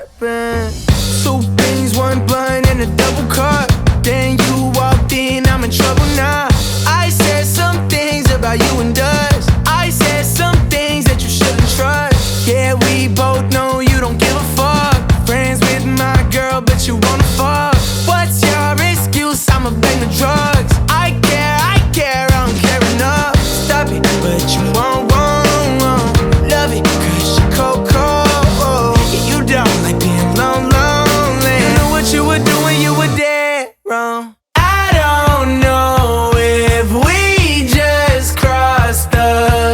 happened? Two things, one blunt and a double cup. Then you walked in, I'm in trouble now. I said some things about you and us. I said some things that you shouldn't trust. Yeah, we both know you don't give a fuck. Friends with my girl, but you wanna fuck. What's your excuse? I'ma blame the drugs. I care, I don't care enough. Stop it, but you won't. Love it, cause you're cold. Yeah, you don't like being lonely. You know what you were doing, you were dead wrong. I don't know if we just crossed the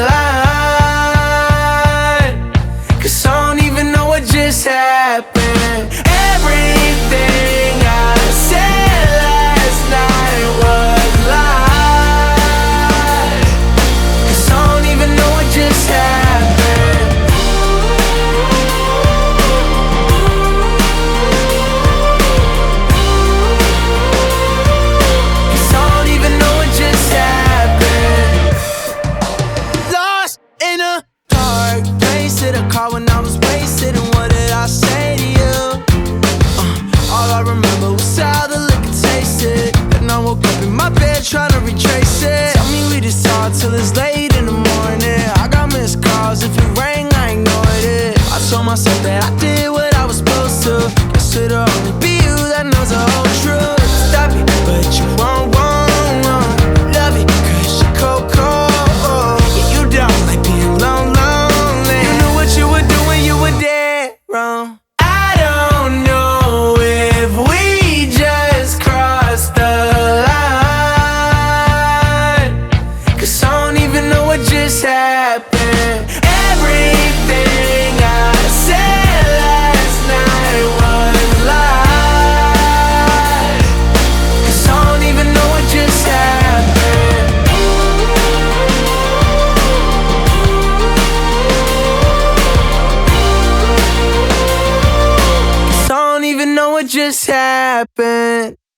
line, cause I don't even know what just happened. Everything I said last night was lies, cause I don't even know what just happened. Cause I don't even know what just happened. Lost in a dark place, hit a car when I was wasted, and what did I say to you? All I remember was how the liquor tasted. Then I woke up in my bed trying to retrace it. Tell me we just talk till it's late in the morning. I got missed calls, if it rang I ignored it. I told myself that I did what I was supposed to. Guess it'll only be you that knows the whole truth. Stop it, but you won't. Love it, cause you're cold. Yeah, you don't like being lonely. You knew what you were doing, you were dead wrong. I don't know if we just crossed the line, cause I don't even know what just happened. Everything I said last night was lies, cause I don't even know what just happened. Cause I don't even know what just happened.